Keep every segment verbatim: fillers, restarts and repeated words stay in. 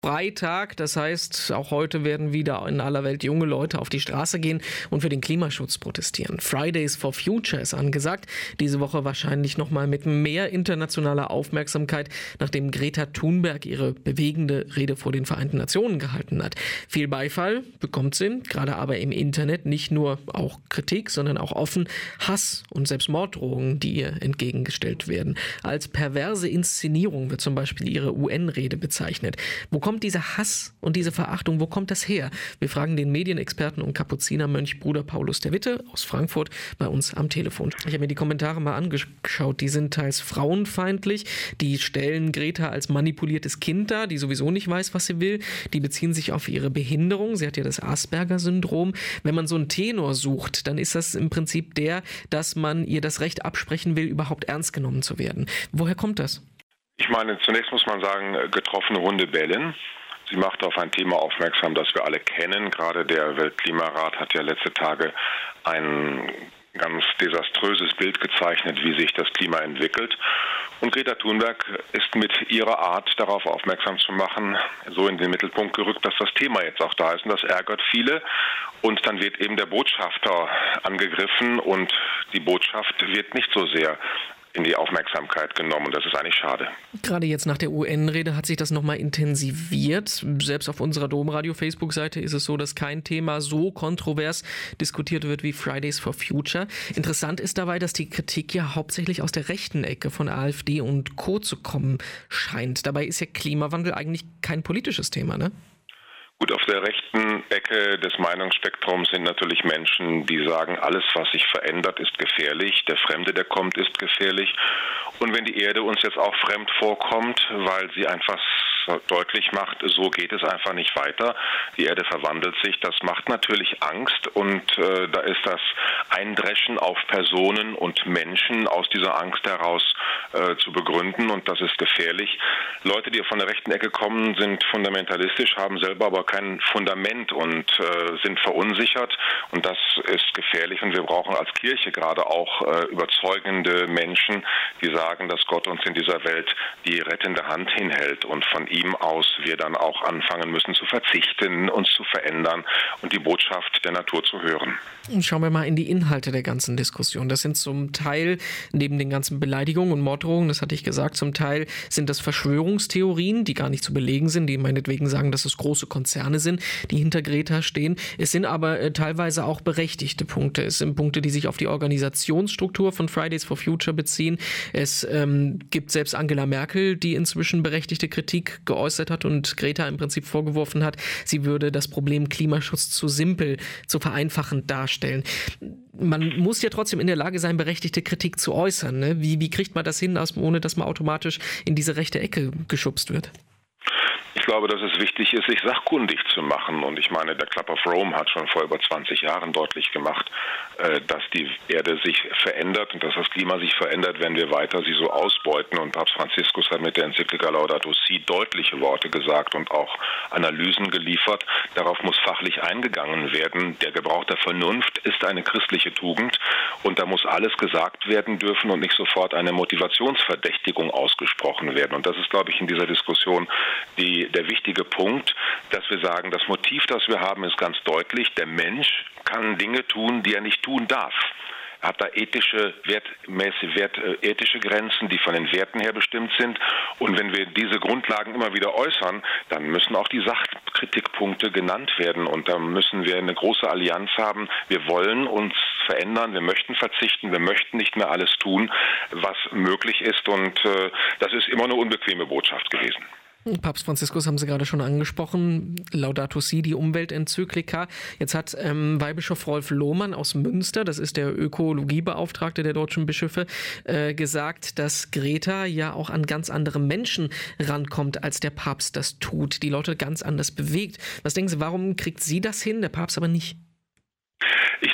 Freitag, das heißt, auch heute werden wieder in aller Welt junge Leute auf die Straße gehen und für den Klimaschutz protestieren. Fridays for Future ist angesagt, diese Woche wahrscheinlich nochmal mit mehr internationaler Aufmerksamkeit, nachdem Greta Thunberg ihre bewegende Rede vor den Vereinten Nationen gehalten hat. Viel Beifall bekommt sie, gerade aber im Internet, nicht nur auch Kritik, sondern auch offen Hass und selbst Morddrohungen, die ihr entgegengestellt werden. Als perverse Inszenierung wird zum Beispiel ihre U N-Rede bezeichnet. Wo kommt dieser Hass und diese Verachtung, wo kommt das her? Wir fragen den Medienexperten und Kapuzinermönch Bruder Paulus der Witte aus Frankfurt bei uns am Telefon. Ich habe mir die Kommentare mal angeschaut, die sind teils frauenfeindlich, die stellen Greta als manipuliertes Kind dar, die sowieso nicht weiß, was sie will, die beziehen sich auf ihre Behinderung, sie hat ja das Asperger-Syndrom. Wenn man so einen Tenor sucht, dann ist das im Prinzip der, dass man ihr das Recht absprechen will, überhaupt ernst genommen zu werden. Woher kommt das? Ich meine, zunächst muss man sagen, getroffene Hunde bellen. Sie macht auf ein Thema aufmerksam, das wir alle kennen. Gerade der Weltklimarat hat ja letzte Tage ein ganz desaströses Bild gezeichnet, wie sich das Klima entwickelt. Und Greta Thunberg ist mit ihrer Art, darauf aufmerksam zu machen, so in den Mittelpunkt gerückt, dass das Thema jetzt auch da ist. Und das ärgert viele. Und dann wird eben der Botschafter angegriffen und die Botschaft wird nicht so sehr in die Aufmerksamkeit genommen. Das ist eigentlich schade. Gerade jetzt nach der U N-Rede hat sich das nochmal intensiviert. Selbst auf unserer Domradio-Facebook-Seite ist es so, dass kein Thema so kontrovers diskutiert wird wie Fridays for Future. Interessant ist dabei, dass die Kritik ja hauptsächlich aus der rechten Ecke von AfD und Co. zu kommen scheint. Dabei ist ja Klimawandel eigentlich kein politisches Thema, ne? Gut, auf der rechten Ecke des Meinungsspektrums sind natürlich Menschen, die sagen, alles, was sich verändert, ist gefährlich. Der Fremde, der kommt, ist gefährlich. Und wenn die Erde uns jetzt auch fremd vorkommt, weil sie einfach deutlich macht, so geht es einfach nicht weiter. Die Erde verwandelt sich. Das macht natürlich Angst und äh, da ist das Eindreschen auf Personen und Menschen aus dieser Angst heraus äh, zu begründen und das ist gefährlich. Leute, die von der rechten Ecke kommen, sind fundamentalistisch, haben selber aber kein Fundament und äh, sind verunsichert und das ist gefährlich und wir brauchen als Kirche gerade auch äh, überzeugende Menschen, die sagen, dass Gott uns in dieser Welt die rettende Hand hinhält und von ihm aus wir dann auch anfangen müssen zu verzichten, uns zu verändern und die Botschaft der Natur zu hören. Schauen wir mal in die Inhalte der ganzen Diskussion. Das sind zum Teil, neben den ganzen Beleidigungen und Morddrohungen, das hatte ich gesagt, zum Teil sind das Verschwörungstheorien, die gar nicht zu belegen sind, die meinetwegen sagen, dass es große Konzerne sind, die hinter Greta stehen. Es sind aber äh, teilweise auch berechtigte Punkte. Es sind Punkte, die sich auf die Organisationsstruktur von Fridays for Future beziehen. Es ähm, gibt selbst Angela Merkel, die inzwischen berechtigte Kritik geäußert hat und Greta im Prinzip vorgeworfen hat, sie würde das Problem Klimaschutz zu simpel, zu vereinfachend darstellen. Man muss ja trotzdem in der Lage sein, berechtigte Kritik zu äußern. Ne? Wie, wie kriegt man das hin, ohne dass man automatisch in diese rechte Ecke geschubst wird? Ich glaube, dass es wichtig ist, sich sachkundig zu machen. Und ich meine, der Club of Rome hat schon vor über zwanzig Jahren deutlich gemacht, dass die Erde sich verändert und dass das Klima sich verändert, wenn wir weiter sie so ausbeuten. Und Papst Franziskus hat mit der Enzyklika Laudato Si deutliche Worte gesagt und auch Analysen geliefert. Darauf muss fachlich eingegangen werden. Der Gebrauch der Vernunft ist eine christliche Tugend und da muss alles gesagt werden dürfen und nicht sofort eine Motivationsverdächtigung ausgesprochen werden. Und das ist, glaube ich, in dieser Diskussion die der wichtige Punkt, dass wir sagen, das Motiv, das wir haben, ist ganz deutlich. Der Mensch kann Dinge tun, die er nicht tun darf. Er hat da ethische, wertmäßig, wert, ethische Grenzen, die von den Werten her bestimmt sind. Und wenn wir diese Grundlagen immer wieder äußern, dann müssen auch die Sachkritikpunkte genannt werden. Und da müssen wir eine große Allianz haben. Wir wollen uns verändern, wir möchten verzichten, wir möchten nicht mehr alles tun, was möglich ist. Und äh, das ist immer eine unbequeme Botschaft gewesen. Papst Franziskus haben Sie gerade schon angesprochen, Laudato Si, die Umweltenzyklika. Jetzt hat ähm, Weihbischof Rolf Lohmann aus Münster, das ist der Ökologiebeauftragte der deutschen Bischöfe, äh, gesagt, dass Greta ja auch an ganz andere Menschen rankommt, als der Papst das tut, die Leute ganz anders bewegt. Was denken Sie, warum kriegt sie das hin, der Papst aber nicht? Ich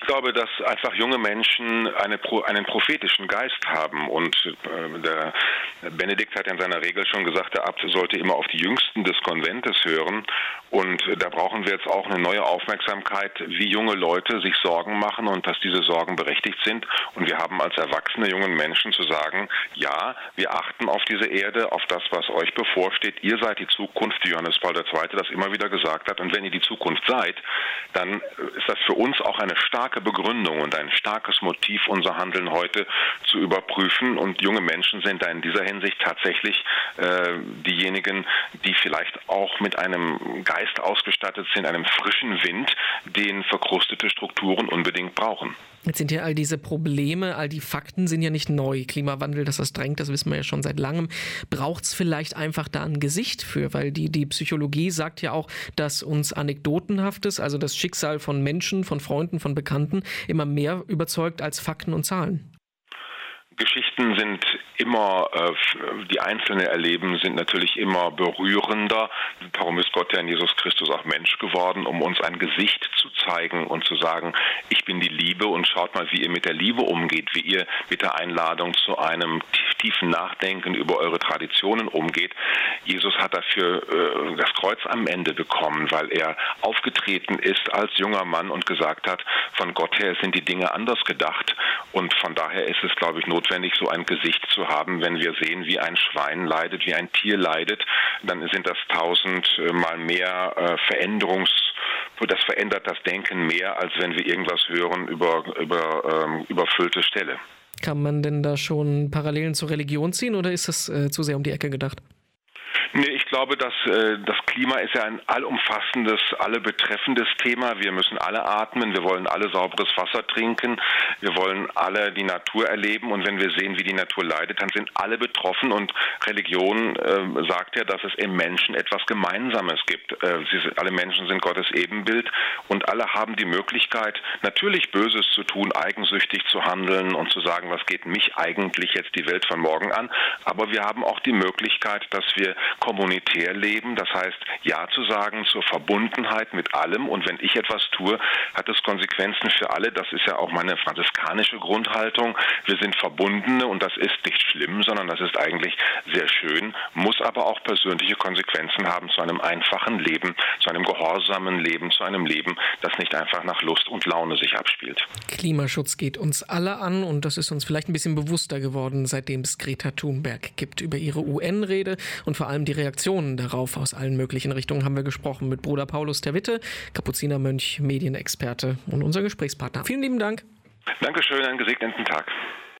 Ich glaube, dass einfach junge Menschen eine, einen prophetischen Geist haben und äh, der Benedikt hat in seiner Regel schon gesagt, der Abt sollte immer auf die Jüngsten des Konventes hören und da brauchen wir jetzt auch eine neue Aufmerksamkeit, wie junge Leute sich Sorgen machen und dass diese Sorgen berechtigt sind und wir haben als erwachsene jungen Menschen zu sagen, ja, wir achten auf diese Erde, auf das, was euch bevorsteht, ihr seid die Zukunft, wie Johannes Paul der Zweite das immer wieder gesagt hat und wenn ihr die Zukunft seid, dann ist das für uns auch eine starke Begründung und ein starkes Motiv, unser Handeln heute zu überprüfen. Und junge Menschen sind da in dieser Hinsicht tatsächlich äh, diejenigen, die vielleicht auch mit einem Geist ausgestattet sind, einem frischen Wind, den verkrustete Strukturen unbedingt brauchen. Jetzt sind ja all diese Probleme, all die Fakten sind ja nicht neu. Klimawandel, dass das drängt, das wissen wir ja schon seit langem. Braucht es vielleicht einfach da ein Gesicht für? Weil die, die Psychologie sagt ja auch, dass uns Anekdotenhaftes, also das Schicksal von Menschen, von Freunden, von Bekannten, immer mehr überzeugt als Fakten und Zahlen. Geschichten sind immer, äh, die Einzelne erleben, sind natürlich immer berührender. Darum ist Gott ja in Jesus Christus auch Mensch geworden, um uns ein Gesicht zu zeigen und zu sagen, ich bin die Liebe und schaut mal, wie ihr mit der Liebe umgeht, wie ihr mit der Einladung zu einem tiefen Nachdenken über eure Traditionen umgeht. Jesus hat dafür äh, das Kreuz am Ende bekommen, weil er aufgetreten ist als junger Mann und gesagt hat, von Gott her sind die Dinge anders gedacht und von daher ist es, glaube ich, notwendig, so ein Gesicht zu haben, wenn wir sehen, wie ein Schwein leidet, wie ein Tier leidet, dann sind das tausendmal mehr äh, Veränderungs, das verändert das Denken mehr, als wenn wir irgendwas hören über, über ähm, überfüllte Ställe. Kann man denn da schon Parallelen zur Religion ziehen oder ist das äh, zu sehr um die Ecke gedacht? Nee, ich glaube, dass äh, das Klima ist ja ein allumfassendes, alle betreffendes Thema. Wir müssen alle atmen, wir wollen alle sauberes Wasser trinken, wir wollen alle die Natur erleben und wenn wir sehen, wie die Natur leidet, dann sind alle betroffen und Religion äh, sagt ja, dass es im Menschen etwas Gemeinsames gibt. Äh, sie, alle Menschen sind Gottes Ebenbild und alle haben die Möglichkeit, natürlich Böses zu tun, eigensüchtig zu handeln und zu sagen, was geht mich eigentlich jetzt die Welt von morgen an, aber wir haben auch die Möglichkeit, dass wir kommunitär leben, das heißt, Ja zu sagen zur Verbundenheit mit allem und wenn ich etwas tue, hat es Konsequenzen für alle. Das ist ja auch meine franziskanische Grundhaltung. Wir sind Verbundene und das ist nicht schlimm, sondern das ist eigentlich sehr schön, muss aber auch persönliche Konsequenzen haben zu einem einfachen Leben, zu einem gehorsamen Leben, zu einem Leben, das nicht einfach nach Lust und Laune sich abspielt. Klimaschutz geht uns alle an und das ist uns vielleicht ein bisschen bewusster geworden, seitdem es Greta Thunberg gibt. Über ihre U N-Rede und vor allem die Reaktionen darauf aus allen möglichen Richtungen haben wir gesprochen mit Bruder Paulus der Witte, Kapuzinermönch, Medienexperte und unser Gesprächspartner. Vielen lieben Dank. Dankeschön, einen gesegneten Tag.